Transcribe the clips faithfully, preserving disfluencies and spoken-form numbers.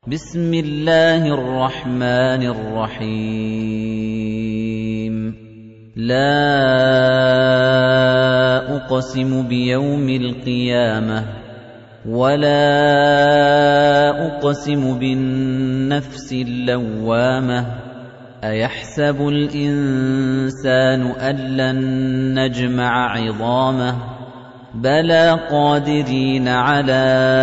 بسم الله الرحمن الرحيم لا أقسم بيوم القيامة ولا أقسم بالنفس اللوامة أيحسب الإنسان أن لن نجمع عظامه بلى قادرين على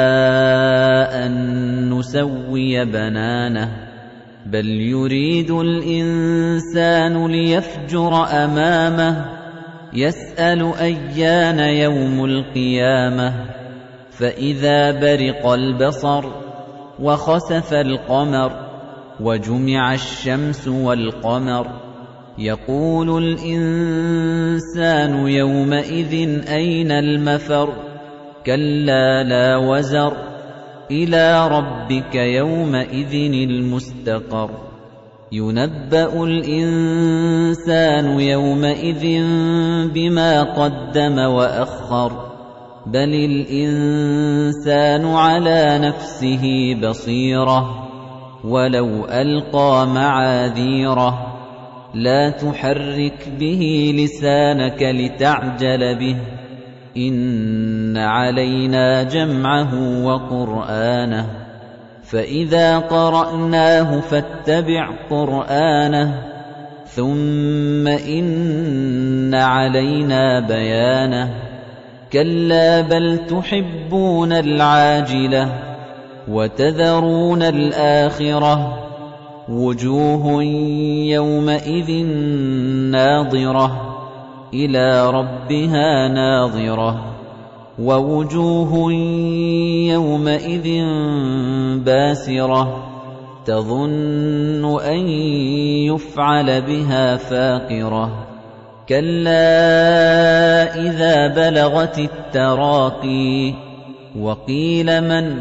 أن نسوي بنانه بل يريد الإنسان ليفجر أمامه يسأل أيان يوم القيامة فإذا برق البصر وخسف القمر وجمع الشمس والقمر يقول الإنسان يومئذ أين المفر كلا لا وزر إلى ربك يومئذ المستقر ينبأ الإنسان يومئذ بما قدم وأخر بل الإنسان على نفسه بصيرة ولو ألقى معاذيره لا تحرك به لسانك لتعجل به إن علينا جمعه وقرآنه فإذا قرأناه فاتبع قرآنه ثم إن علينا بيانه كلا بل تحبون العاجلة وتذرون الآخرة وجوه يومئذ ناظرة إلى ربها ناظرة ووجوه يومئذ باسرة تظن أن يفعل بها فاقرة كلا إذا بلغت التراقي وقيل من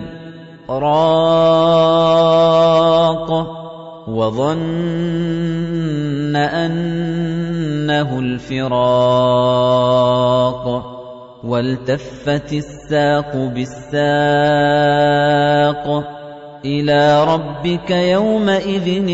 راق وظن أنه الفراق والتفت الساق بالساق إلى ربك يومئذ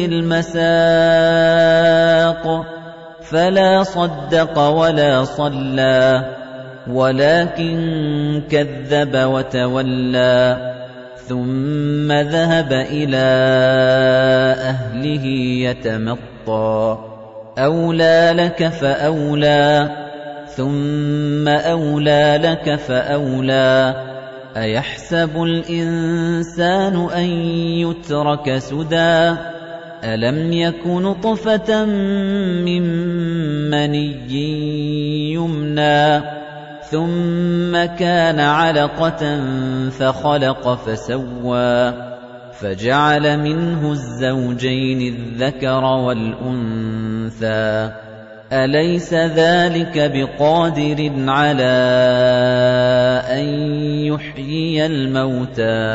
المساق فلا صدق ولا صلى ولكن كذب وتولى ثم ذهب إلى أهله يتمطى أولى لك فأولى ثم أولى لك فأولى أيحسب الإنسان أن يترك سدى ألم يك نطفة من مني يمنى ثم كان علقة فخلق فسوى فجعل منه الزوجين الذكر والأنثى أليس ذلك بقادر على أن يحيي الموتى